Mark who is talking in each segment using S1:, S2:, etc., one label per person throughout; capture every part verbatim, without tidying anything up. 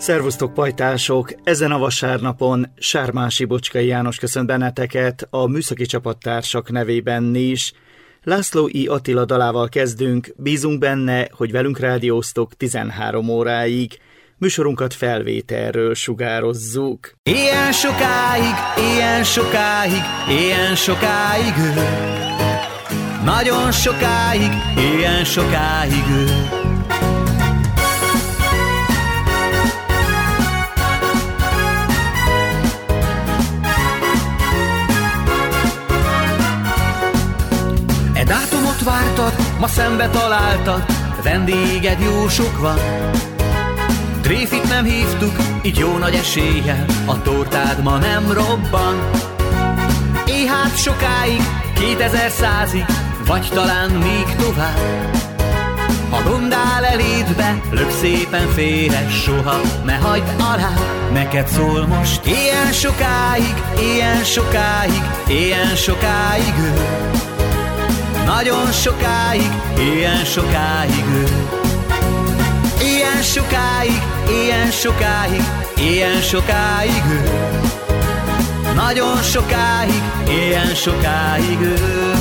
S1: Szervusztok, pajtások! Ezen a vasárnapon Sármási Bocskai János köszönt benneteket a műszaki csapattársak nevében is. László I. Attila dalával kezdünk, bízunk benne, hogy velünk rádióztok tizenhárom óráig. Műsorunkat felvételről sugározzuk.
S2: Ilyen sokáig, ilyen sokáig, ilyen sokáig ő. Nagyon sokáig, ilyen sokáig ő. E dátumot vártad, ma szembe találtad, vendéged jó sok van. Tréfit nem hívtuk, így jó nagy eséllyel a tortád ma nem robban. Éhát sokáig, kétezer-százig, vagy talán még tovább. Ha gond áll elédbe, lök szépen félre, soha ne hagyd alá. Neked szól most ilyen sokáig, ilyen sokáig, ilyen sokáig ő. Nagyon sokáig, ilyen sokáig ő. Ilyen sokáig, ilyen sokáig, ilyen sokáig ő. Nagyon sokáig, ilyen sokáig ő.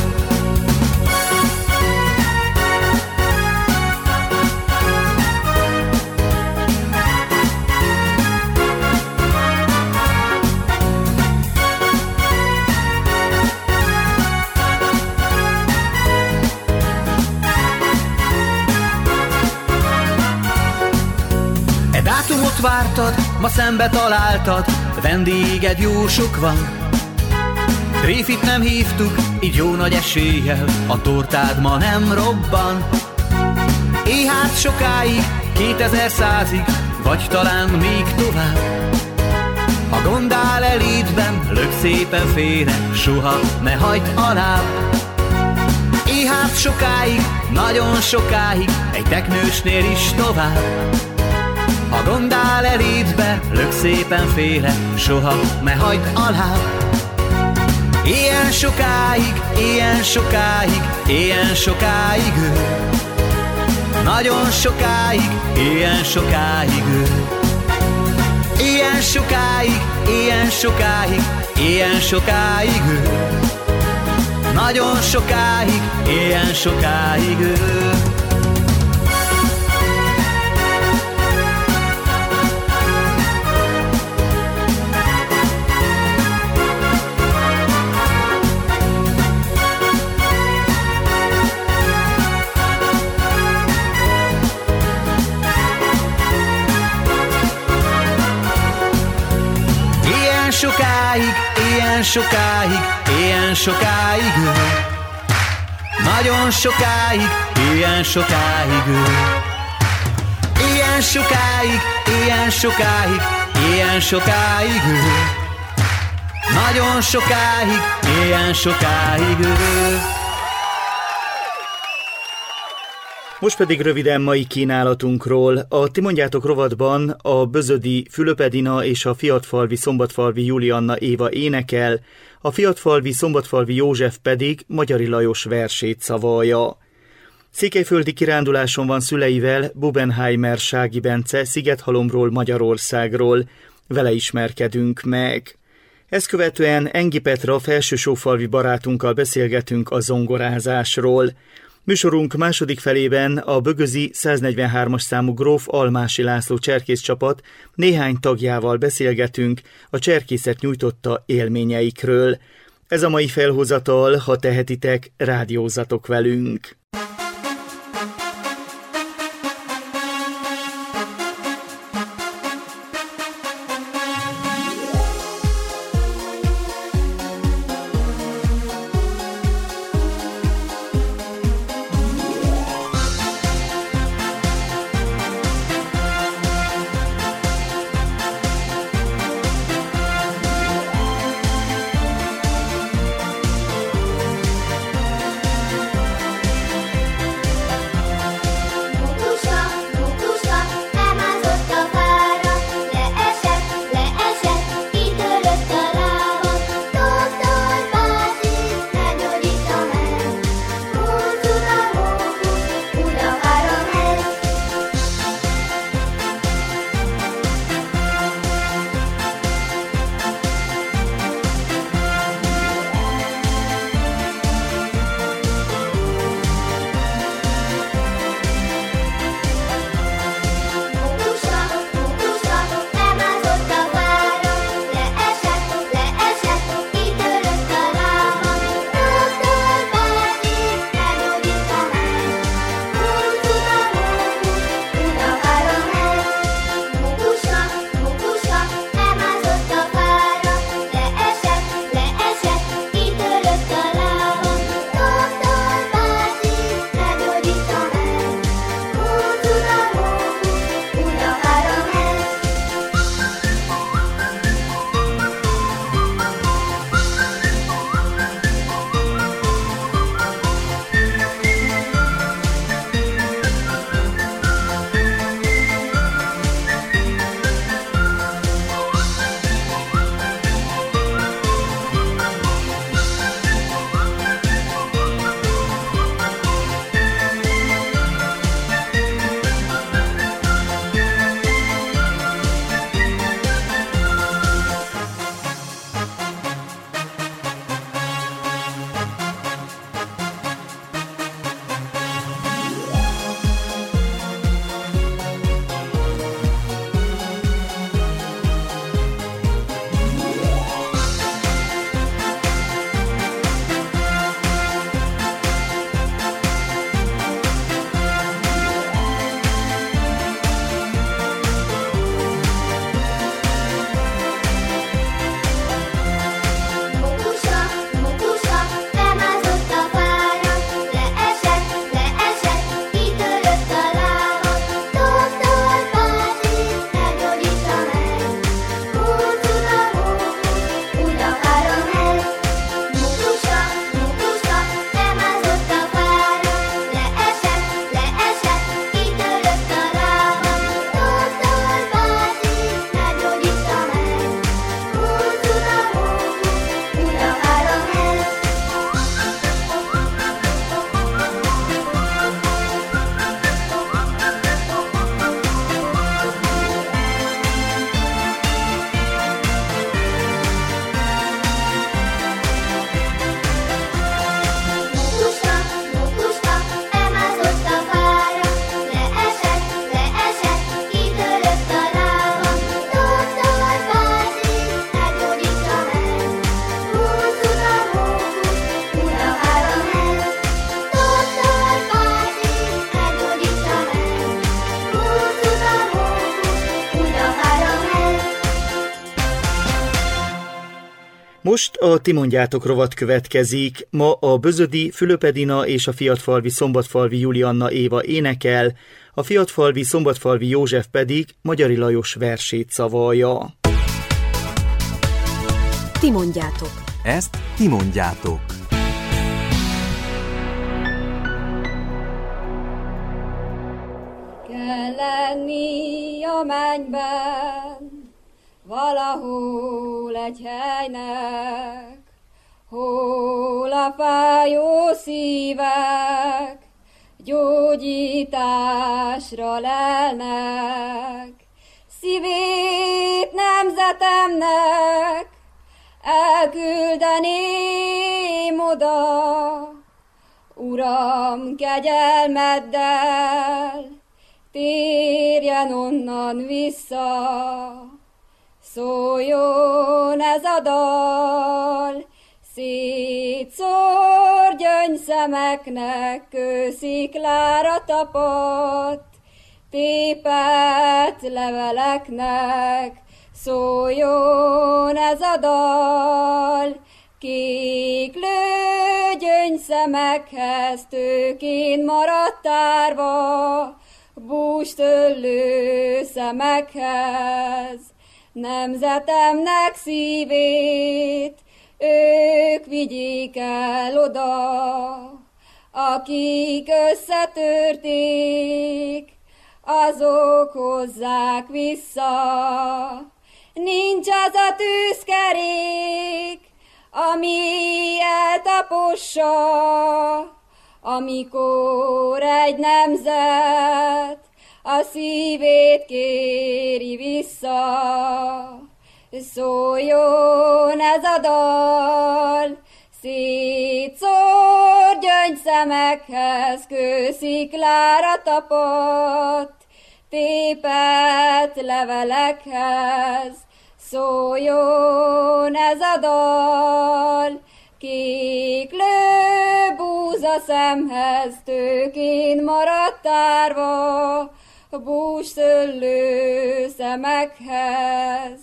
S2: Dátumot vártad, ma szembe találtad, vendéged jó sok van. Tréfit nem hívtuk, így jó nagy eséllyel a tortád ma nem robban. Éhát sokáig, kétezer-százig, vagy talán még tovább. Ha gond áll elédben, lök szépen félre, soha ne hagyd alább. Éhát sokáig, nagyon sokáig, egy teknősnél is tovább. Ha gond áll elédbe, lök szépen félre, soha ne hagyd alá. Ilyen sokáig, ilyen sokáig, ilyen sokáig ő. Nagyon sokáig, ilyen sokáig ő. Ilyen sokáig, ilyen sokáig, ilyen sokáig ő. Nagyon sokáig, ilyen sokáig ő. Sokáig, ilyen sokáig, ilyen sokáig ő. Nagyon sokáig, ilyen sokáig ő. Ilyen sokáig, ilyen sokáig, ilyen sokáig ő. Nagyon sokáig, ilyen sokáig ő.
S1: Most pedig röviden mai kínálatunkról. A Ti mondjátok rovatban a bözödi Fülöp Edina és a fiatfalvi Szombatfalvi Julianna Éva énekel, a fiatfalvi Szombatfalvi József pedig Magyari Lajos versét szavalja. Székelyföldi kiránduláson van szüleivel Bubenheimer Sági Bence Szigethalomról, Magyarországról. Vele ismerkedünk meg. Ezt követően Engi Petra felsősófalvi barátunkkal beszélgetünk a zongorázásról. Műsorunk második felében a bögözi száznegyvenhármas számú Gróf Almási László cserkészcsapat néhány tagjával beszélgetünk a cserkészet nyújtotta élményeikről. Ez a mai felhozatal, ha tehetitek, rádiózzatok velünk! Most a Ti mondjátok rovat következik. Ma a Bözödi Fülöp Edina és a Fiatfalvi Szombatfalvi Julianna Éva énekel, a Fiatfalvi Szombatfalvi József pedig Magyari Lajos versét szavalja.
S3: Ti mondjátok.
S4: Ezt ti mondjátok.
S5: Kell lenni a mennyben, valahol egy helynek, hol a fájó szívek gyógyításra lelnek. Szívét nemzetemnek elküldeném oda, Uram, kegyelmeddel térjen onnan vissza. Szóljon ez a dal, szétszór gyöngyszemeknek, kősziklára tapadt, tépett leveleknek. Szóljon ez a dal, kéklő gyöngyszemekhez, tőkén maradt tárva, bústöllő szemekhez. Nemzetemnek szívét ők vigyék el oda, akik összetörték, azok hozzák vissza. Nincs az a tűzkerék, ami eltapossa, amikor egy nemzet a szívét kéri vissza. Szóljon ez a dal, szétszór gyöngyszemekhez, kősziklára tapadt, tépett levelekhez. Szóljon ez a dal, kéklő búza szemhez, tőkén maradt tárva, bústöllő szemekhez.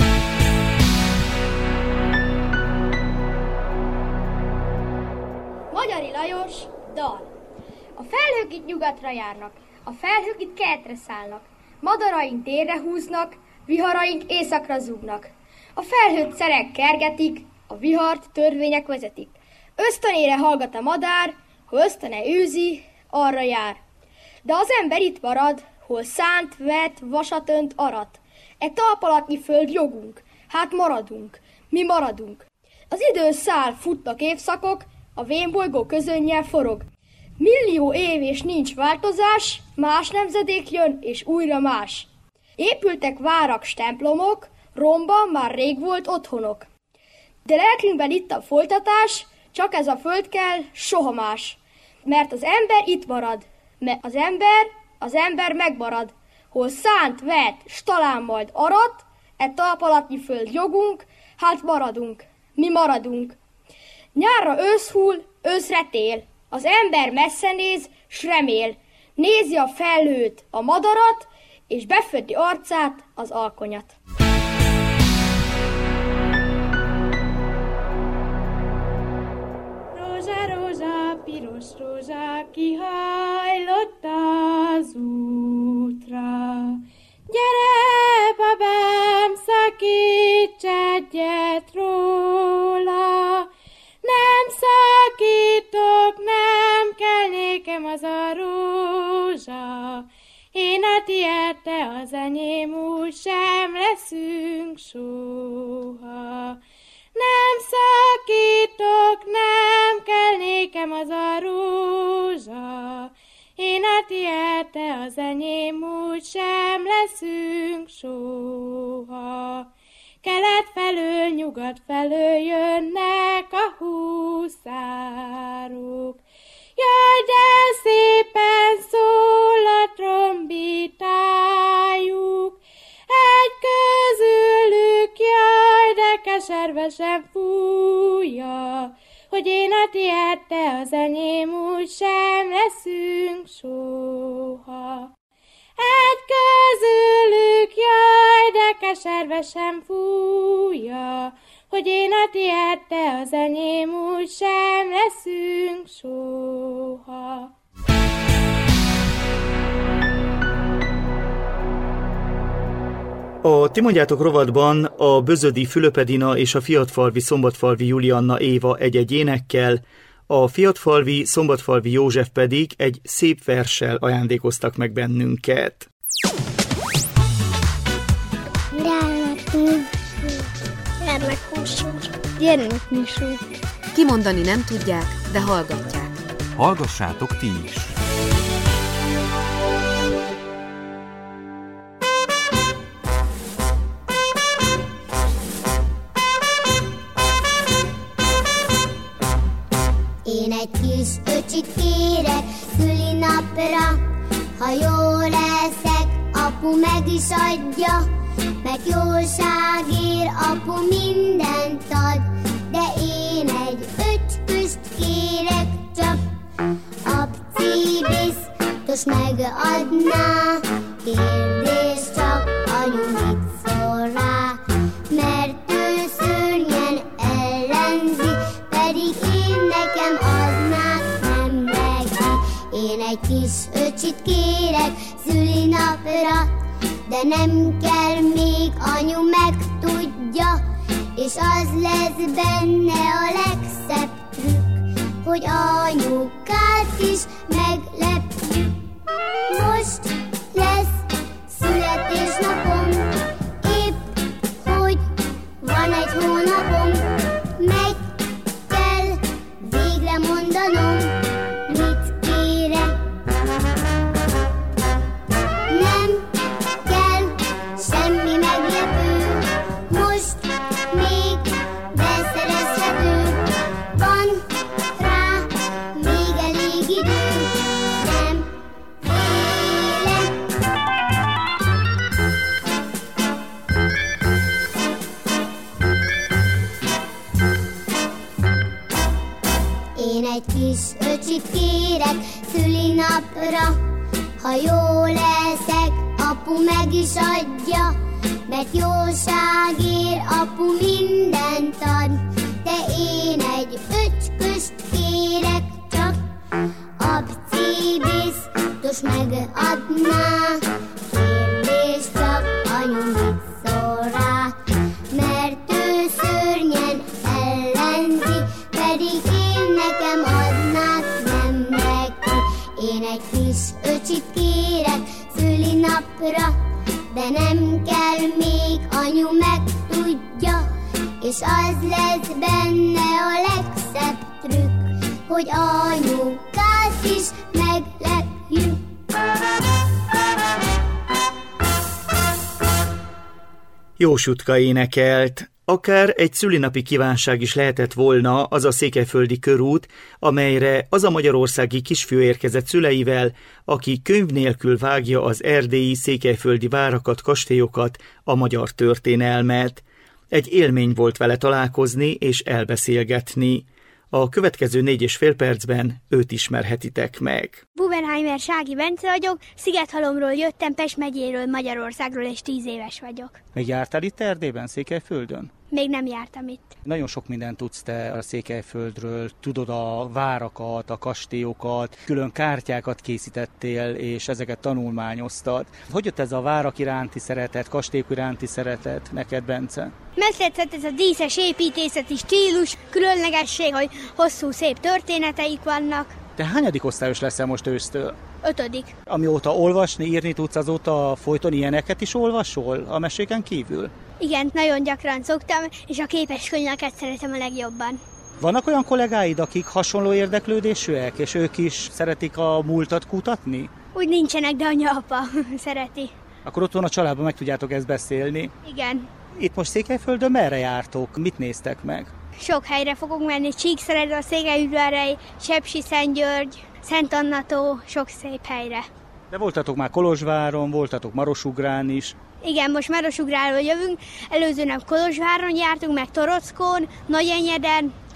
S6: Magyari Lajos, dal. A felhők itt nyugatra járnak, a felhők itt kertre szállnak, madaraink délre húznak, viharaink északra zúgnak. A felhőt szerek kergetik, a vihart törvények vezetik. Ösztönére hallgat a madár, ha ösztöne űzi, arra jár. De az ember itt marad, hol szánt, vet, vasat önt, arat. E talpalatnyi föld jogunk, hát maradunk, mi maradunk. Az idő száll, futnak évszakok, a vénbolygó közönnyel forog. Millió év és nincs változás, más nemzedék jön, és újra más. Épültek várak, s templomok, romban már rég volt otthonok. De lelkünkben itt a folytatás, csak ez a föld kell, soha más. Mert az ember itt marad, mert az ember, az ember megmarad. Hol szánt, vet, s talán majd arat, e talpalatnyi föld jogunk, hát maradunk, mi maradunk. Nyárra ősz hull, őszre tél, az ember messze néz, s remél. Nézi a felhőt, a madarat, és befödi arcát, az alkonyat.
S7: Rózsa, rózsa, piros rózsa, kihajlott az útra. Gyere, babám, szakíts egyet róla. Nem szakítok, nem kell nékem az a rózsa. Én a tiéd, te az enyém, úgy sem leszünk soha. Nem szakítok, nem kell nékem az a rózsa. Én a tiéd, te az enyém, úgy sem leszünk soha. Kelet felől, nyugat felől jönnek a huszárok. Jaj, de szépen szól a trombitájuk, egy közülük, jaj, de keservesen fújja, hogy én a tiéd, te az enyém, úgy sem leszünk soha. egy közülük, jaj, de keserve sem fújja, hogy én a tiéd, te az enyém, úgy sem leszünk soha.
S1: A Ti mondjátok rovatban a Bözödi Fülöp Edina és a Fiatfalvi Szombatfalvi Julianna Éva egy-egy énekkel, a Fiatfalvi Szombatfalvi József pedig egy szép verssel ajándékoztak meg bennünket.
S6: Gyermekműsor.
S3: Kimondani nem tudják, de hallgatják.
S4: Hallgassátok ti is!
S8: Én egy kis öcsit kérek szülinapra, ha jól leszek, apu meg is adja, meg jóságért apu mindent ad, de én egy öcsköst kérek csak, apci biztos megadná, kérdés csak, anyu mit szól rá, mert ő szörnyen ellenzi, pedig én nekem adnák nem neki. Én egy kis öcsit kérek szülinapra, de nem kell, még anyu megtudja, és az lesz benne a legszebb trükk, hogy anyukát is meglepjük. Most lesz születésnapom, épp hogy van egy hónapom, meg kell végre mondanom, mit kérek. Nem kell semmi meglepő, most még beszerezhető, van rá még elég idő, nem félek. Én egy kis öcsit kérek szülinapra, ha jól leszek, apu meg is adja, mert jóságért apu mindent ad, de én egy öcsköst kérek csak, apci biztos megadná, kérdés csak, anyu mit szól rá, mert ő szörnyen ellenzi, pedig én nekem adnák nem neki. Én egy kis öcsit kérek szülinapra, de nem kell, még anyu megtudja, és az lesz benne a legszebb trükk, hogy anyukát is meglepjük.
S1: Jósutka énekelt. Akár egy szülinapi kívánság is lehetett volna az a székelyföldi körút, amelyre az a magyarországi kisfiú érkezett szüleivel, aki könyv nélkül vágja az erdélyi, székelyföldi várakat, kastélyokat, a magyar történelmet. Egy élmény volt vele találkozni és elbeszélgetni. A következő négy és fél percben őt ismerhetitek meg.
S6: Bubenheimer Sági Bence vagyok, Szigethalomról jöttem, Pest megyéről, Magyarországról, és tíz éves vagyok.
S9: Még jártál itt Erdélyben, Székelyföldön?
S6: Még nem jártam itt.
S9: Nagyon sok mindent tudsz te a Székelyföldről, tudod a várakat, a kastélyokat, külön kártyákat készítettél, és ezeket tanulmányoztad. Hogy jött ez a várak iránti szeretet, kastélyok iránti szeretet neked, Bence?
S6: Megtetszett ez a díszes építészeti stílus, különlegesség, hogy hosszú szép történeteik vannak.
S9: Te hányadik osztályos leszel most ősztől?
S6: Ötödik.
S9: Amióta olvasni, írni tudsz, azóta folyton ilyeneket is olvasol a meséken kívül?
S6: Igen, nagyon gyakran szoktam, és a képeskönyveket szeretem a legjobban.
S9: Vannak olyan kollégáid, akik hasonló érdeklődésűek, és ők is szeretik a múltat kutatni?
S6: Úgy nincsenek, de anya-apa szereti.
S9: Akkor otthon a családban meg tudjátok ezt beszélni?
S6: Igen.
S9: Itt most Székelyföldön merre jártok? Mit néztek meg?
S6: Sok helyre fogunk menni, Csíkszereda, Székelyudvarhely, Sepsiszentgyörgy, Szent Anna-tó, sok szép helyre.
S9: De voltatok már Kolozsváron, voltatok Marosugrán is.
S6: Igen, most Marosugráról jövünk, előző nap Kolozsváron jártunk, meg Torockón, Nagyenyeden,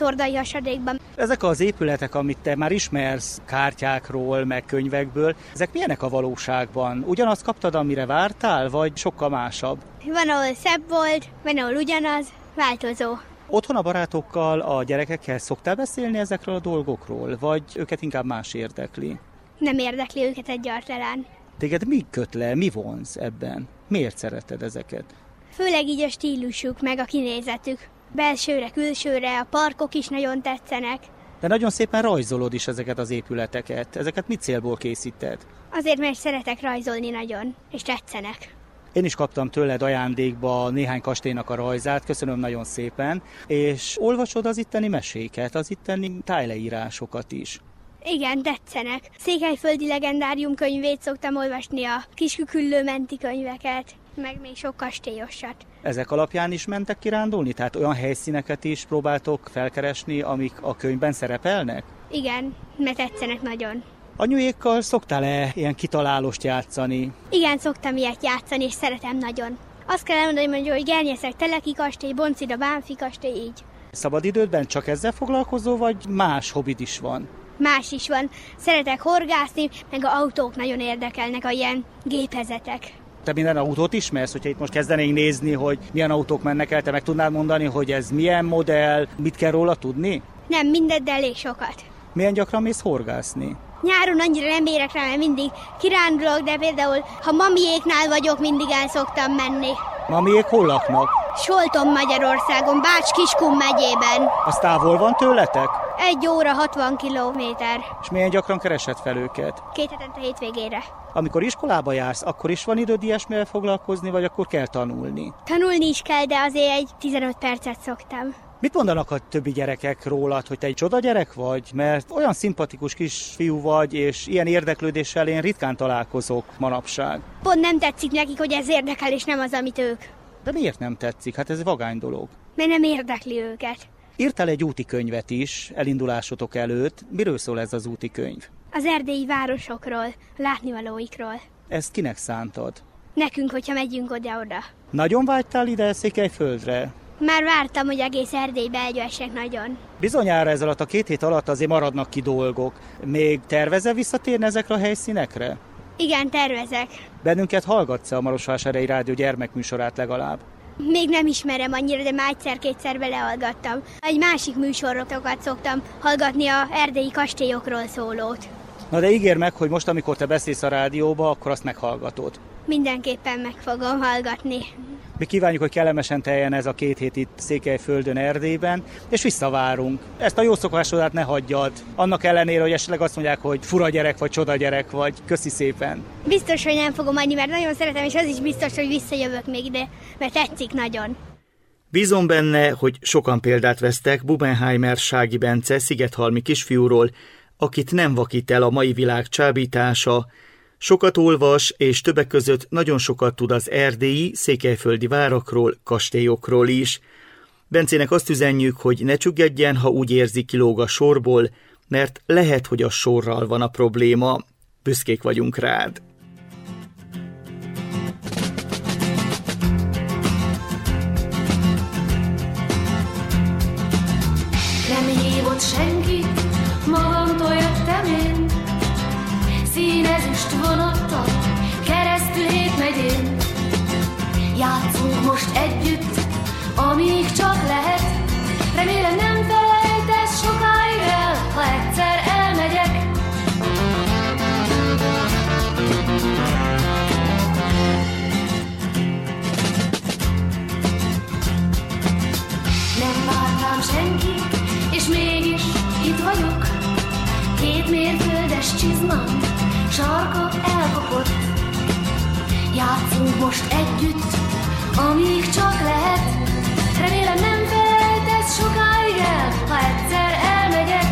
S6: Tordai hasadékban.
S9: Ezek az épületek, amit te már ismersz kártyákról, meg könyvekből, ezek milyenek a valóságban? Ugyanazt kaptad, amire vártál, vagy sokkal másabb?
S6: Van, ahol szebb volt, van, ahol ugyanaz, változó.
S9: Otthon a barátokkal, a gyerekekkel szoktál beszélni ezekről a dolgokról, vagy őket inkább más érdekli?
S6: Nem érdekli őket egyáltalán.
S9: Téged mi köt le, mi vonz ebben? Miért szereted ezeket?
S6: Főleg így a stílusuk, meg a kinézetük. Belsőre, külsőre, a parkok is nagyon tetszenek.
S9: De nagyon szépen rajzolod is ezeket az épületeket. Ezeket mit célból készíted?
S6: Azért, mert szeretek rajzolni nagyon, és tetszenek.
S9: Én is kaptam tőled ajándékba néhány kastélynak a rajzát, köszönöm nagyon szépen, és olvasod az itteni meséket, az itteni tájleírásokat is.
S6: Igen, tetszenek. Székelyföldi legendárium könyvét szoktam olvasni, a Kisküküllő menti könyveket, meg még sok kastélyosat.
S9: Ezek alapján is mentek kirándulni? Tehát olyan helyszíneket is próbáltok felkeresni, amik a könyvben szerepelnek?
S6: Igen, mert tetszenek nagyon.
S9: Anyujékkal szoktál-e ilyen kitalálóst játszani?
S6: Igen, szoktam ilyet játszani, és szeretem nagyon. Azt kell elmondani, hogy Gernyeszek Teleki kastély, Boncida Bánfi kastély, így.
S9: Szabadidődben csak ezzel foglalkozol, vagy más hobbid is van?
S6: Más is van. Szeretek horgászni, meg a autók nagyon érdekelnek, a ilyen gépezetek.
S9: Te minden autót ismersz? Hogyha itt most kezdenénk nézni, hogy milyen autók mennek el, te meg tudnád mondani, hogy ez milyen modell, mit kell róla tudni?
S6: Nem, mindet, de elég sokat.
S9: Milyen gyakran mész horgászni?
S6: Nyáron annyira nem érek rá, mert mindig kirándulok, de például, ha mamiéknál vagyok, mindig el szoktam menni.
S9: Mamiék hol laknak?
S6: Solton, Magyarországon, Bács-Kiskun megyében.
S9: Az távol van tőletek?
S6: Egy óra, hatvan kilométer.
S9: És milyen gyakran keresed fel őket?
S6: Két hetente hétvégére.
S9: Amikor iskolába jársz, akkor is van időd ilyesmivel foglalkozni, vagy akkor kell tanulni?
S6: Tanulni is kell, de azért egy tizenöt percet szoktam.
S9: Mit mondanak a többi gyerekek rólad, hogy te egy csoda gyerek vagy? Mert olyan szimpatikus kisfiú vagy, és ilyen érdeklődéssel én ritkán találkozok manapság.
S6: Pont nem tetszik nekik, hogy ez érdekel, és nem az, amit ők.
S9: De miért nem tetszik? Hát ez vagány dolog.
S6: Mert nem érdekli őket.
S9: Írtál egy úti könyvet is, elindulásotok előtt. Miről szól ez az úti könyv?
S6: Az erdélyi városokról, látnivalóikról.
S9: Ezt kinek szántad?
S6: Nekünk, hogyha megyünk oda-oda.
S9: Nagyon vágytál ide Székelyföldre?
S6: Már vártam, hogy egész Erdélybe elgyessek nagyon.
S9: Bizonyára ez alatt a két hét alatt azért maradnak ki dolgok. Még tervezel visszatérni ezekre a helyszínekre?
S6: Igen, tervezek.
S9: Bennünket hallgatsz a Marosvásárhelyi Rádió gyermekműsorát legalább?
S6: Még nem ismerem annyira, de már egyszer-kétszer belehallgattam. Egy másik műsorotokat szoktam hallgatni, a erdélyi kastélyokról szólót.
S9: Na de ígérd meg, hogy most, amikor te beszélsz a rádióba, akkor azt meghallgatod.
S6: Mindenképpen meg fogom hallgatni.
S9: Mi kívánjuk, hogy kellemesen teljen ez a két hét itt Székelyföldön, Erdélyben, és visszavárunk. Ezt a jó szokásodat ne hagyjad. Annak ellenére, hogy esetleg azt mondják, hogy fura gyerek vagy, csoda gyerek vagy. Köszi szépen.
S6: Biztos, hogy nem fogom adni, mert nagyon szeretem, és az is biztos, hogy visszajövök még ide, mert tetszik nagyon.
S1: Bízom benne, hogy sokan példát vesztek Bubenheimer Sági Bence szigethalmi kisfiúról, akit nem vakít el a mai világ csábítása. Sokat olvas, és többek között nagyon sokat tud az erdélyi, székelyföldi várakról, kastélyokról is. Bencének azt üzenjük, hogy ne csüggedjen, ha úgy érzi, kilóg a sorból, mert lehet, hogy a sorral van a probléma. Büszkék vagyunk rád.
S10: Nem hívott senki, magamtól jöttem én, színezüst vonattal, keresztül hét megyén. Játszunk most együtt, amíg csak lehet, remélem nem felejtesz sokáig el, ha egyszer elmegyek. Nem vártam senkit, és mégis itt vagyok. Két mérföldes csizmám, sarka elkopott. Játszunk most együtt, amíg csak lehet. Remélem nem felejtesz sokáig el, ha egyszer elmegyek.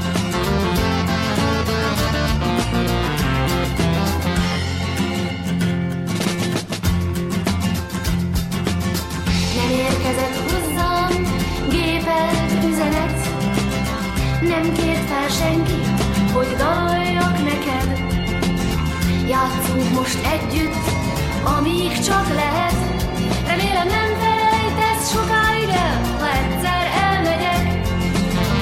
S10: Nem érkezett hozzám gépelt üzenet, nem kért fel senki, hogy daloljak neked. Játszunk most együtt, amíg csak lehet. Remélem nem felejtesz sokáig el, ha egyszer elmegyek.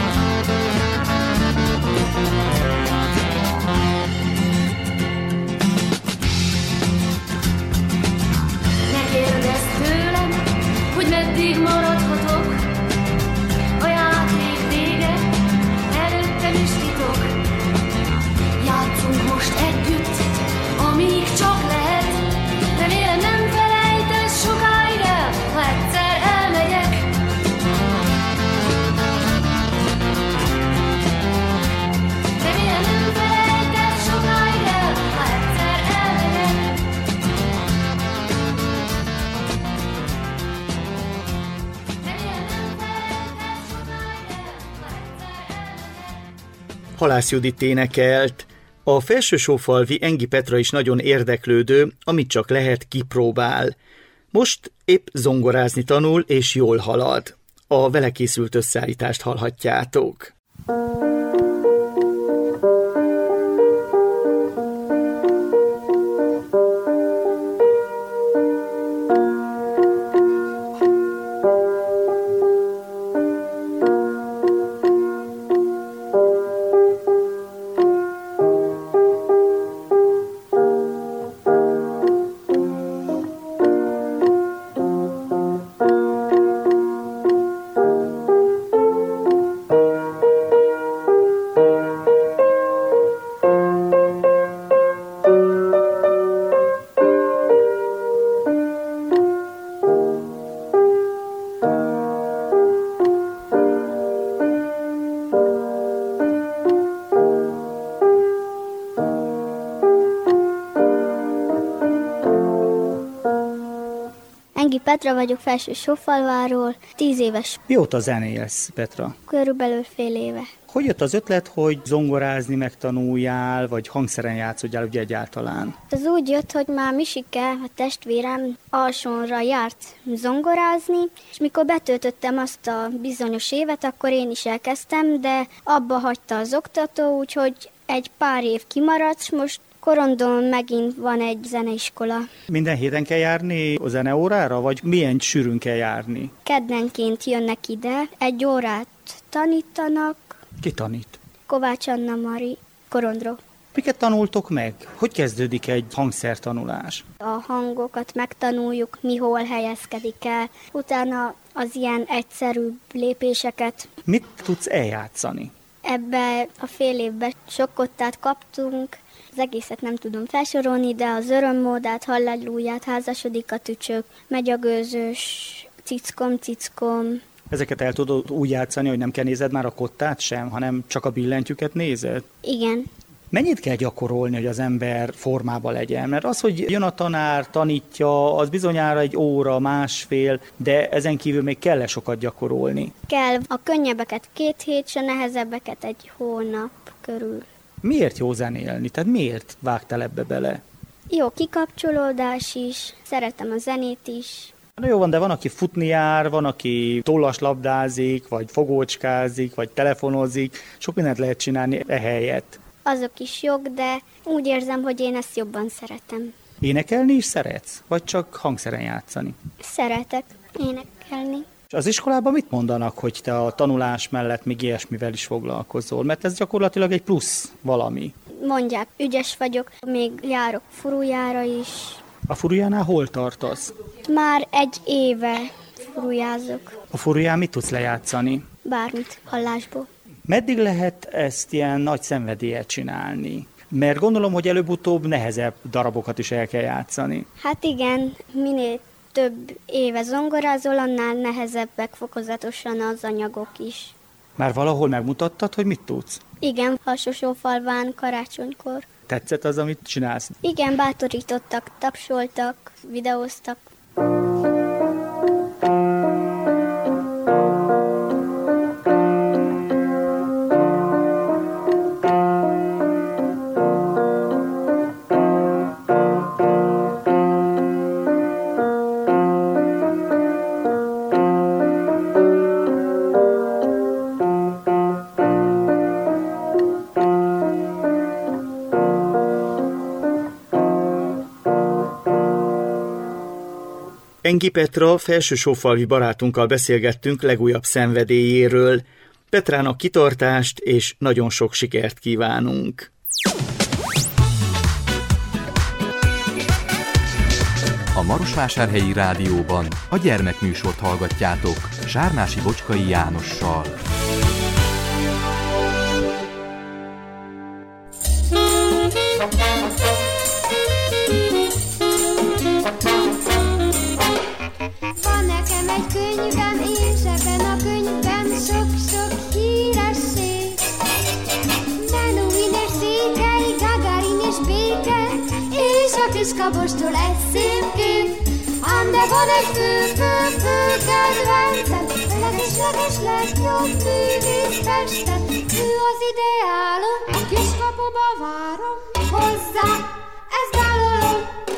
S10: maradhatok. A játék vége, előttem is titok. Játszunk most együtt, amíg csak lehet. Remélem nem felejtesz sokáig el, ha egyszer elmegyek. Remélem nem felejtesz sokáig el, ha egyszer elmegyek. Remélem nem felejtesz sokáig el, ha egyszer elmegyek.
S1: Halász Judit énekelt. A Felsősófalvi Engi Petra is nagyon érdeklődő, amit csak lehet, kipróbál. Most épp zongorázni tanul, és jól halad. A vele készült összeállítást hallhatjátok.
S8: Engi Petra vagyok, Felsősófalváról, tíz éves,
S9: Mióta zenélsz, Petra?
S8: körülbelül fél éve.
S9: Hogy jött az ötlet, hogy zongorázni megtanuljál, vagy hangszeren játszódjál ugye egyáltalán?
S8: Az úgy jött, hogy már Misike, a testvérem Alsónra járt zongorázni, és mikor betöltöttem azt a bizonyos évet, akkor én is elkezdtem, de abba hagyta az oktató, úgyhogy egy pár év kimaradt, és most Korondon megint van egy zeneiskola.
S9: Minden héten kell járni a zeneórára, vagy milyen sűrűn kell járni?
S8: Keddenként jönnek ide, egy órát tanítanak,
S9: Ki tanít?
S8: Kovács Anna Mari, Korondról.
S9: Miket tanultok meg? Hogy kezdődik egy hangszertanulás?
S8: A hangokat megtanuljuk, mi hol helyezkedik el, utána az ilyen egyszerűbb lépéseket.
S9: Mit tudsz eljátszani?
S8: Ebbe a fél évben sok kottát kaptunk, az egészet nem tudom felsorolni, de az örömmódát, halleluját, házasodik a tücsök, megy a gőzös, cickom, cickom.
S9: Ezeket el tudod úgy játszani, hogy nem kell nézed már a kottát sem, hanem csak a billentyűket nézed?
S8: Igen.
S9: Mennyit kell gyakorolni, hogy az ember formába legyen? Mert az, hogy jön a tanár, tanítja, az bizonyára egy óra, másfél, de ezen kívül még kell sokat gyakorolni.
S8: Kell a könnyebbeket két hét, és a nehezebbeket egy hónap körül.
S9: Miért jó zenélni? Tehát miért vágtál ebbe bele?
S8: Jó kikapcsolódás is, szeretem a zenét is.
S9: Na jó van, de van, aki futni jár, van, aki tollaslabdázik, vagy fogócskázik, vagy telefonozik. Sok mindent lehet csinálni ehelyett.
S8: Azok is jók, de úgy érzem, hogy én ezt jobban szeretem.
S9: Énekelni is szeretsz? Vagy csak hangszeren játszani?
S8: Szeretek énekelni.
S9: És az iskolában mit mondanak, hogy te a tanulás mellett még ilyesmivel is foglalkozol? Mert ez gyakorlatilag egy plusz valami.
S8: Mondják, ügyes vagyok, még járok furujára is.
S9: A furujánál hol tartasz?
S8: Már egy éve furujázok.
S9: A furuján mit tudsz lejátszani?
S8: Bármit, hallásból.
S9: Meddig lehet ezt ilyen nagy szenvedéllyel csinálni? Mert gondolom, hogy előbb-utóbb nehezebb darabokat is el kell játszani.
S8: Hát igen, minél több éve zongorázol, annál nehezebbek fokozatosan az anyagok is.
S9: Már valahol megmutattad, hogy mit tudsz?
S8: Igen, Felsősófalván karácsonykor.
S9: Tetszett az, amit csinálsz?
S8: Igen, bátorítottak, tapsoltak, videóztak.
S1: Engi Petra felsősófalvi barátunkkal beszélgettünk legújabb szenvedélyéről. Petrának kitartást és nagyon sok sikert kívánunk.
S4: A Marosvásárhelyi Rádióban a gyermekműsort hallgatjátok Sárnási Bocskai Jánossal.
S10: Van nekem egy könyvem, és ebben a könyvben sok-sok híresség. Menuhin és Székely, Gagarin és Béke, és a Kiskabostól egy szép kép. Ám de van egy fő-fő-fő kedvencem, leges-leges legjobb művész Pesten. Ő az ideálom, a Kiskapuba várom, hozzá ez dalolom.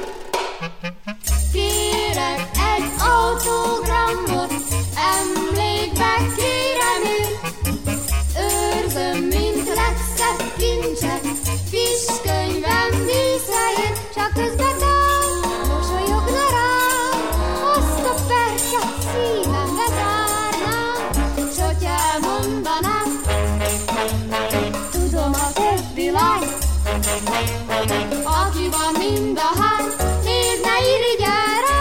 S10: Kérek egy autogramot, emlékbe kérem őt. Őrzöm, mint legszebb kincset, kis könyvem díszejét, csak közben mosolyogna rám, azt a percet szívembe zárnám, s hogyha elmondanám, tudom a többi lány, aki van mind a hány, nézd, ne irigyel rám.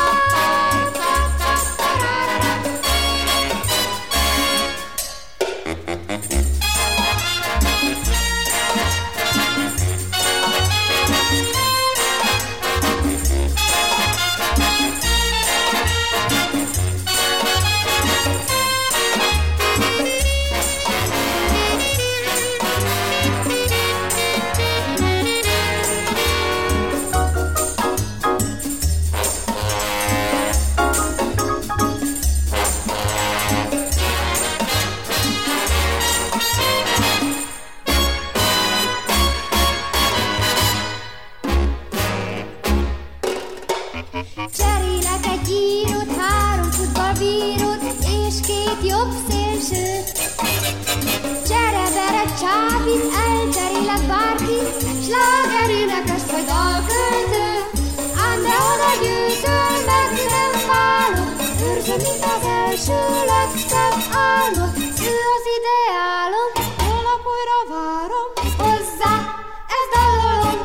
S10: Cserélek egy írót, három futballbírót, és két jobb szélsőt. Cserebere Csábit, elcserélek bárkit, slágerénekest vagy dalköltő. Ám de oda gyűjtől meg nem válok, őrzöm, mint az első legszebb álmot. Ő az ideálom, holnap újra várom, hozzá ez dalolom.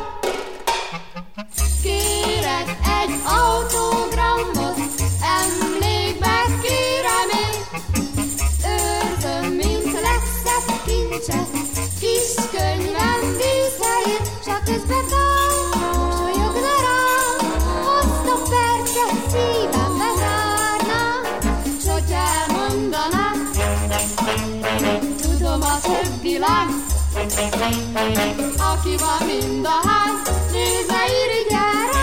S10: Kérek egy autogramot, emlékbe kérem én. Őrzöm, mint legszebb kincset, kis könyvem díszeit, csak közben mosolyogna rám, azt a percet szívembe zárnám, s hogyha elmondanám, tudom a többi lány, aki van mind a hány, nézze, irigyel rám.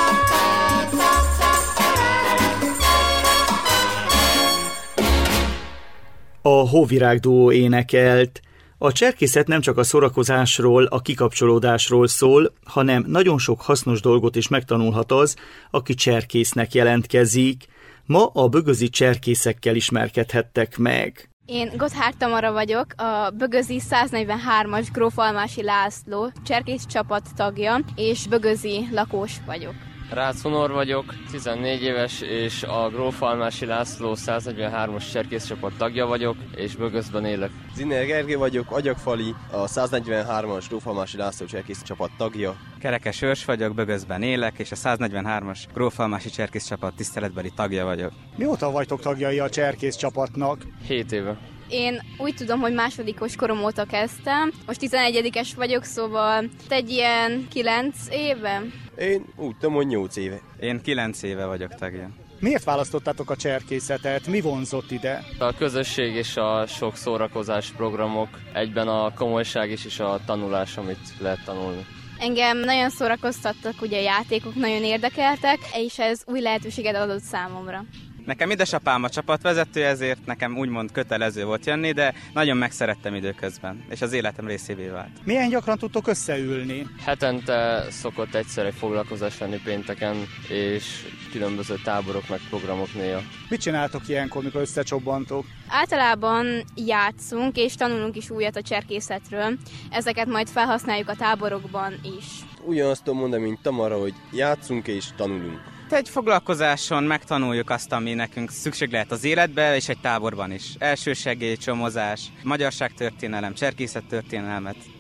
S1: A Hóvirág duó énekelt. A cserkészet nem csak a szórakozásról, a kikapcsolódásról szól, hanem nagyon sok hasznos dolgot is megtanulhat az, aki cserkésznek jelentkezik. Ma a bögözi cserkészekkel ismerkedhettek meg.
S11: Én Gotthárd Tamara vagyok, a bögözi száznegyvenhármas Gróf Almási László cserkész csapat tagja, és bögözi lakós vagyok.
S12: Rácz Hunor vagyok, tizennégy éves, és a Gróf Almási László száznegyvenhármas cserkészcsapat tagja vagyok, és Bögözben élek.
S13: Zinner Gergely vagyok, Agyagfali, a száznegyvenhármas Gróf Almási László cserkészcsapat tagja.
S14: Kerekes Őrs vagyok, Bögözben élek, és a száznegyvenhármas Gróf Almási cserkészcsapat tiszteletbeli tagja vagyok.
S15: Mióta vagytok tagjai a cserkészcsapatnak?
S12: Hét éve.
S11: Én úgy tudom, hogy másodikos korom óta kezdtem. Most tizenegyedikes vagyok, szóval egy ilyen kilenc éve.
S13: Én úgy tudom, hogy nyolc éve.
S14: Én kilenc éve vagyok tagja.
S15: Miért választottátok a cserkészetet? Mi vonzott ide?
S12: A közösség és a sok szórakozás programok, egyben a komolyság is, és a tanulás, amit lehet tanulni.
S11: Engem nagyon szórakoztattak, ugye a játékok nagyon érdekeltek, és ez új lehetőséget adott számomra.
S14: Nekem édesapám a csapatvezető, ezért nekem úgymond kötelező volt jönni, de nagyon megszerettem időközben, és az életem részévé vált.
S15: Milyen gyakran tudtok összeülni?
S12: Hetente szokott egyszer egy foglalkozás lenni pénteken, és különböző táboroknak, programok néha.
S15: Mit csináltok ilyenkor, mikor összecsobbantok?
S11: Általában játszunk, és tanulunk is újat a cserkészetről. Ezeket majd felhasználjuk a táborokban is.
S13: Ugyanazt tudom mondani, mint Tamara, hogy játszunk és tanulunk.
S14: Egy foglalkozáson megtanuljuk azt, ami nekünk szükség lehet az életbe, és egy táborban is. Elsősegély, csomozás, magyarságtörténelem, cserkészettörténelmet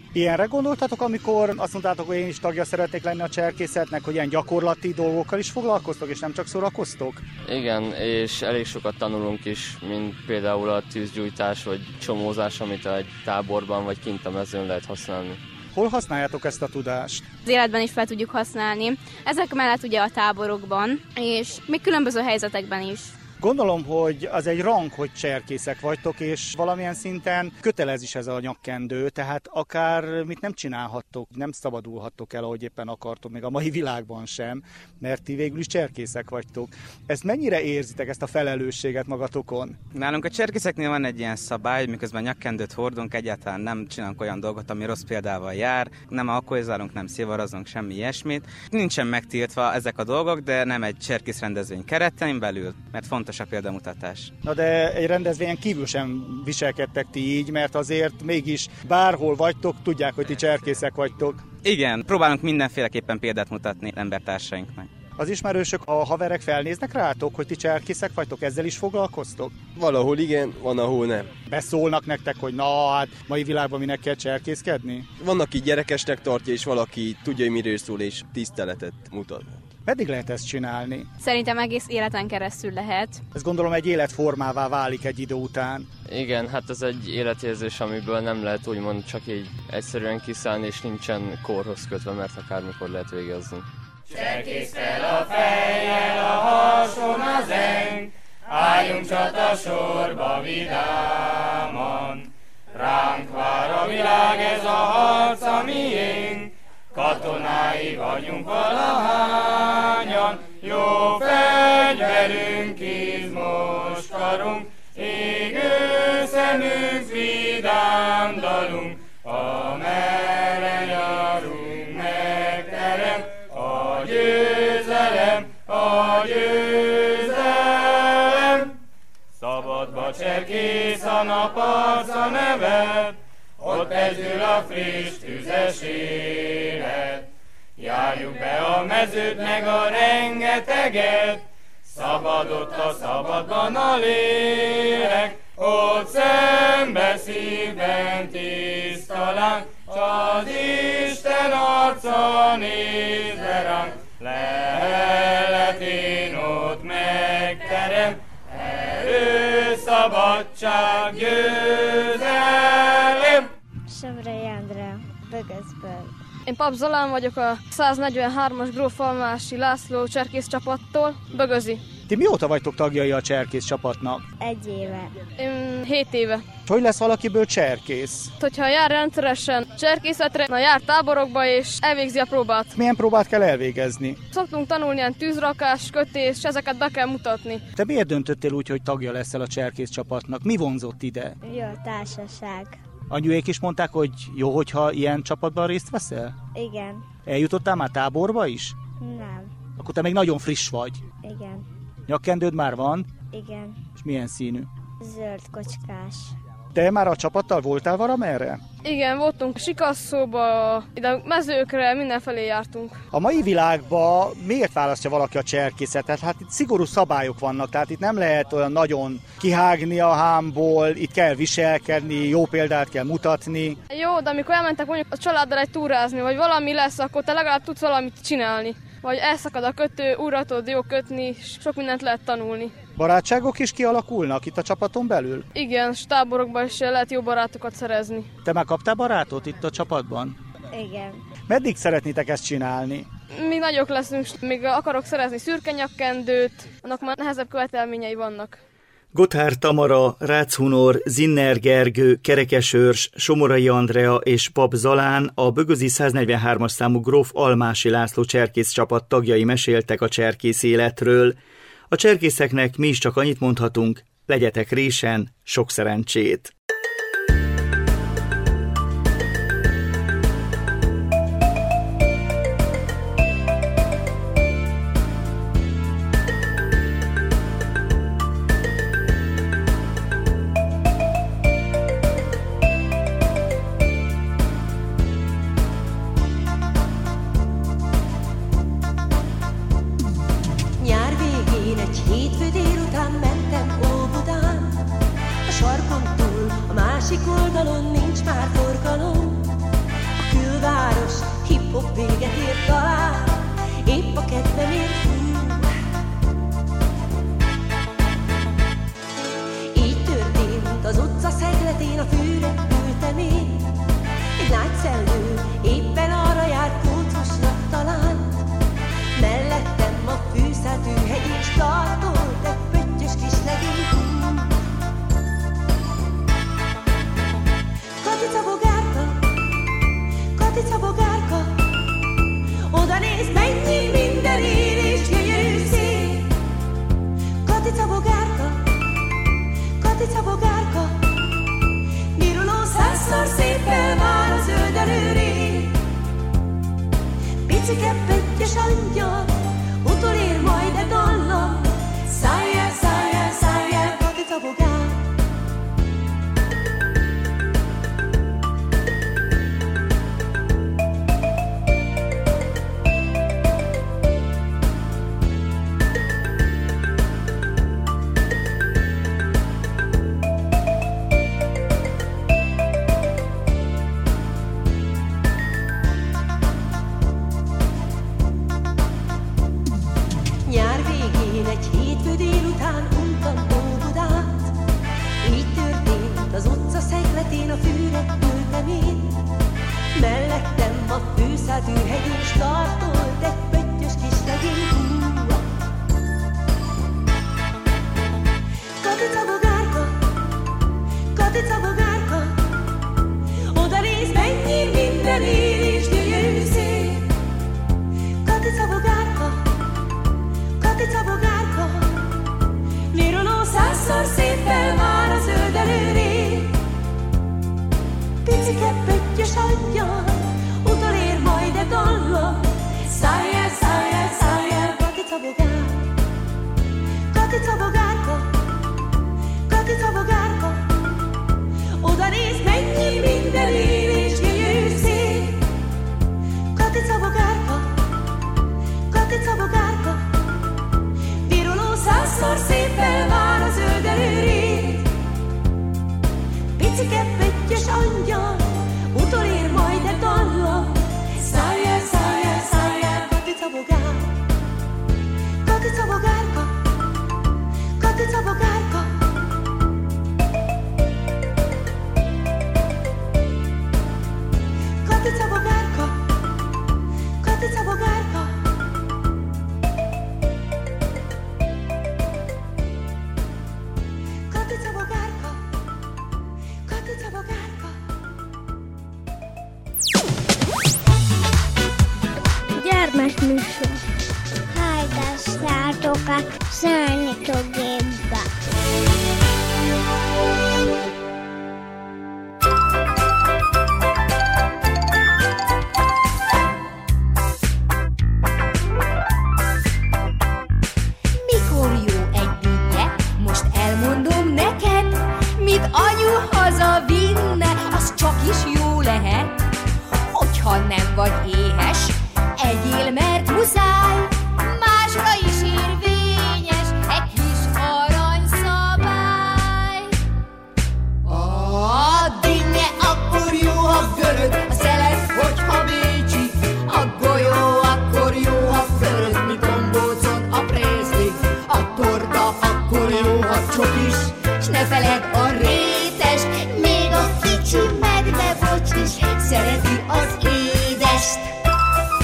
S15: Ilyenre gondoltatok, amikor azt mondtátok, hogy én is tagja szeretnék lenni a cserkészetnek, hogy ilyen gyakorlati dolgokkal is foglalkoztok, és nem csak szórakoztok?
S12: Igen, és elég sokat tanulunk is, mint például a tűzgyújtás, vagy csomózás, amit egy táborban vagy kint a mezőn lehet használni.
S15: Hol használjátok ezt a tudást?
S11: Az életben is fel tudjuk használni. Ezek mellett ugye a táborokban, és még különböző helyzetekben is.
S15: Gondolom, hogy az egy rang, hogy cserkészek vagytok, és valamilyen szinten kötelez is ez a nyakkendő, tehát akár mit nem csinálhattok, nem szabadulhattok el, ahogy éppen akartok, még a mai világban sem, mert ti végül is cserkészek vagytok. Ezt mennyire érzitek, ezt a felelősséget magatokon?
S14: Nálunk a cserkészeknél van egy ilyen szabály, hogy miközben nyakkendőt hordunk, egyáltalán nem csinálunk olyan dolgot, ami rossz példával jár, nem alkoholizálunk, nem szilvarozunk, semmi ilyesmit. Nincsen megtiltva ezek a dolgok, de nem egy cserkész rendezvény keretein belül, mert fontos a példamutatás.
S15: Na de egy rendezvényen kívül sem viselkedtek ti így, mert azért mégis bárhol vagytok, tudják, hogy ti cserkészek vagytok.
S14: Igen, próbálunk mindenféleképpen példát mutatni embertársainknak.
S15: Az ismerősök, a haverek felnéznek rátok, hogy ti cserkészek vagytok, ezzel is foglalkoztok?
S13: Valahol igen, van, ahol nem.
S15: Beszólnak nektek, hogy na, hát mai világban minek kell cserkészkedni?
S13: Van, aki gyerekesnek tartja, és valaki tudja, hogy miről szól, és tiszteletet mutat.
S15: Meddig lehet ezt csinálni?
S11: Szerintem egész életen keresztül lehet.
S15: Ez gondolom egy életformává válik egy idő után.
S12: Igen, hát ez egy életérzés, amiből nem lehet úgymond csak így egyszerűen kiszállni, és nincsen korhoz kötve, mert akármikor lehet végezni.
S16: Cserkész fel a fejjel, a hason az eng, álljunk csata sorba vidáman. Ránk vár a világ, ez a harc a miénk, katonái vagyunk valahányan, jó fegyverünk, izmos karunk, égő szemünk, vidám dalunk, amerre járunk, megterem a győzelem, a győzelem. Szabadba cserkész a naparca nevet, ott ezül a friss tüzes élet. Járjuk be a mezőt, meg a rengeteget, szabad ott a szabadban a lélek, ott szembe szívben tisztalánk, s az Isten arca nézve ránk. Lehet én ott megterem, erő, szabadság, győzelem.
S17: Sövrei Andrea, Bögözből.
S18: Én Pap Zolán vagyok a száznegyvenhármas Grófalmási László cserkész csapattól, Bögözi.
S15: Ti mióta vagytok tagjai a cserkész csapatnak?
S17: Egy éve.
S18: Én hét éve.
S15: Hogy lesz valakiből cserkész?
S18: Hogyha jár rendszeresen cserkészetre, na jár táborokba és elvégzi a próbát.
S15: Milyen próbát kell elvégezni?
S18: Szoktunk tanulni ilyen tűzrakás, kötés, és ezeket be kell mutatni.
S15: Te miért döntöttél úgy, hogy tagja leszel a cserkész csapatnak? Mi vonzott ide?
S17: Jó társaság.
S15: Anyuék is mondták, hogy jó, hogyha ilyen csapatban részt veszel?
S17: Igen.
S15: Eljutottál már táborba is?
S17: Nem.
S15: Akkor te még nagyon friss vagy.
S17: Igen.
S15: Nyakkendőd már van?
S17: Igen.
S15: És milyen színű?
S17: Zöld kocskás.
S15: Te már a csapattal voltál valamerre?
S18: Igen, voltunk Sikasszóba, ide mezőkre, mindenfelé jártunk.
S15: A mai világban miért választja valaki a cserkészetet? Hát itt szigorú szabályok vannak, tehát itt nem lehet olyan nagyon kihágni a hámból, itt kell viselkedni, jó példát kell mutatni.
S18: Jó, de amikor elmentek mondjuk a családdal egy túrázni, vagy valami lesz, akkor te legalább tudsz valamit csinálni. Vagy elszakad a kötő, újra tudod jó kötni, sok mindent lehet tanulni.
S15: Barátságok is kialakulnak itt a csapaton belül?
S18: Igen, és táborokban is lehet jó barátokat szerezni.
S15: Te már kaptál barátot itt a csapatban?
S17: Igen.
S15: Meddig szeretnétek ezt csinálni?
S18: Mi nagyok leszünk, még akarok szerezni szürke nyakkendőt, annak már nehezebb követelményei vannak.
S1: Gotthárd Tamara, Rácz Hunor, Zinner Gergő, Kerekes Őrs, Somorai Andrea és Pap Zolán, a Bögözi száznegyvenhármas számú Gróf Almási László cserkész csapat tagjai meséltek a cserkész életről. A cserkészeknek mi is csak annyit mondhatunk, legyetek résen, sok szerencsét!
S19: főváros, hip-hop véget ért talán, épp a kedvemért hú. Így történt az utca szegletén, a fűre ültem én. Egy nagy szellő éppen arra járt, kócosnak talán. Mellettem a fűszáltű hegy, és tartolt egy pöttyös kis legény. Katica bogárka, Katica bogárka, oda nézd, mennyi minden él és gyönyörű szép. Katica bogárka, Katica bogárka, viruló százszor szépen vár a zöld előré. Picike pöttyös angyal, utolér majd egy dallal. Szálljál, szálljál, szálljál, Katica bogár. Nyár végén egy hétfő délután untam Óbudát. Így történt az utca szegletén, a fűre ültem én. Mellettem a fűszáltű hegy, és tartolt egy pöttyös kis legény. Katica bogárka, Katica bogárka, oda nézd, mennyi minden él és gyönyörű szép. Katica bogárka, Katica bogárka, viruló százszor szépen vár a zöld előré. Picike pöttyös angyal, utolér majd egy dallal. Szálljál, szálljál, szálljál, Katica bogár. Katica bogárka, Katica bogárka, oda nézd, mennyi minden él és gyönyörű szép. Katica bogárka, Katica bogárka, viruló százszor szépen vár a zöld előré. Picike pöttyös angyal, utolér majd egy dallal. Szálljál, szálljál, szálljál, Katica bogár. Katica bogárka, Katica bogárka. Katica bogárka, Katica bogárka. Katica bogárka, Katica bogárka.
S17: Gyermekműsor. Hallgassátok a Számítógépbe.
S20: Mikor jó egy dinnye? Most elmondom neked, mit anyu haza vinne, az csak is jó lehet. Hogyha nem vagy éhes, egyél, mert muszáj, másra is érvényes egy kis aranyszabály. A dinnye akkor jó, ha görög, a szelet, hogyha bécsi, a golyó akkor jó, ha fölöd, mi gombócon a prészli, a torta akkor jó, ha csokis, s ne feledd a rétes, még a kicsi medve bocs is szereti az édest.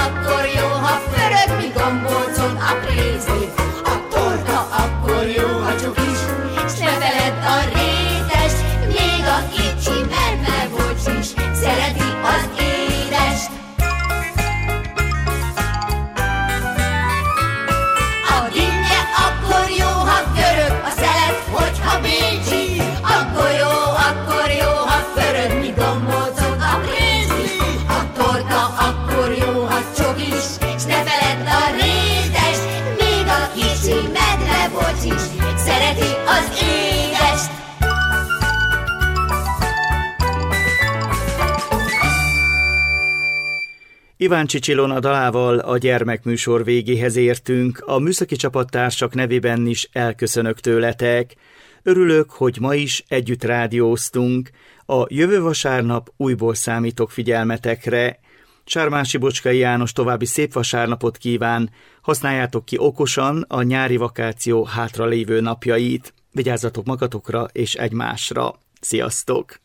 S10: akkor jó, ha pörög, mi gombócon a prézli. A torta akkor jó, ha csokis, s ne feledd a rétest, még a kicsi, mert ne bocsis, szereti az édest. A dinnye akkor jó, ha görög, a szelet, hogyha bécsi. Akkor jó, akkor jó, ha pörög, mi gombócon a prézli. A torta akkor jó, ha csokis, s ne feledd a rétest, még a kicsi medve bocsis, szereti az édest.
S1: Iváncsi Csilona dalával a gyermekműsor végéhez értünk, a műszaki csapattársak nevében is elköszönök tőletek. Örülök, hogy ma is együtt rádióztunk. A jövő vasárnap újból számítok figyelmetekre. Sármási Bocskai János további szép vasárnapot kíván, használjátok ki okosan a nyári vakáció hátralévő napjait. Vigyázzatok magatokra és egymásra. Sziasztok!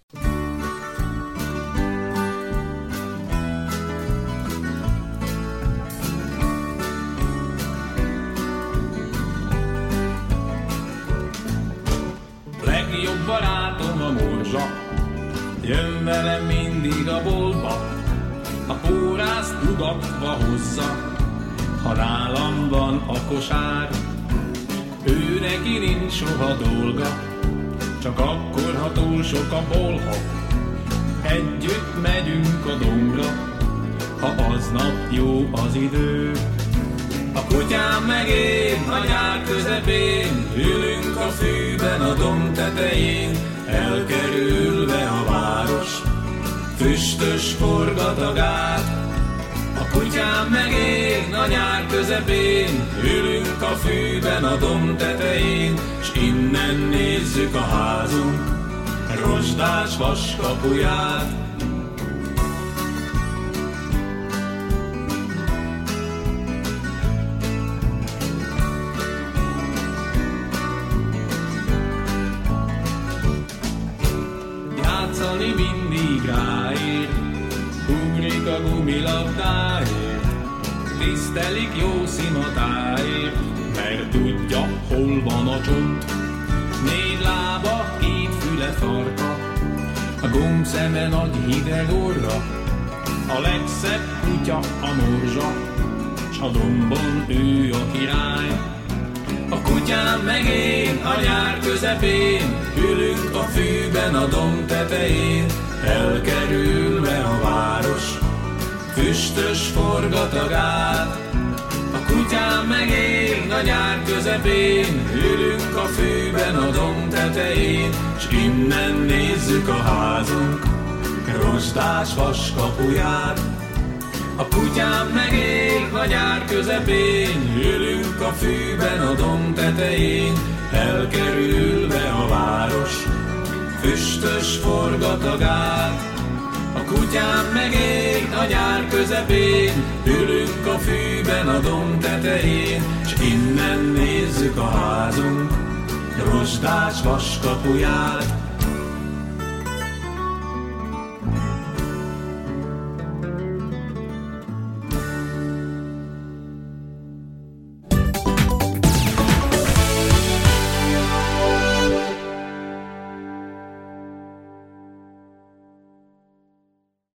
S21: Legjobb barátom a morzsa, jön velem mindig a boltba, a pórászt ugatva hozza, ha nálam van a kosár. Ő neki nincs soha dolga, csak akkor, ha túl sok a bolha. Együtt megyünk a dombra, ha aznap jó az idő. A kutyám meg én a nyár közepén, ülünk a fűben a domb tetején, elkerülve a város, füstös forgatagát. A kutyám meg én a nyár közepén, ülünk a fűben a domb tetején, s innen nézzük a házunk rozsdás vaskapuját. Játszani mindig ráér, ugrik a gumilabdáért, tisztelik jó szimatáért, mert tudja, hol van a csont. Négy lába, két füle farka, a gombszeme nagy hideg orra, a legszebb kutya a morzsa, s a dombon ő a király. A kutyám meg én a nyár közepén, ülünk a fűben a domb tetején, elkerülve a város füstös forgatagát. A kutyám meg én a nyár közepén, ülünk a fűben a domb tetején, s innen nézzük a házunk rozsdás vaskapuját. A kutyám meg én a nyár közepén, ülünk a fűben a domb tetején, elkerülve a város füstös forgatagát. A kutyám meg ég a nyár közepén, ülünk a fűben a domb tetején, s innen nézzük a házunk rozsdás vaskapuját.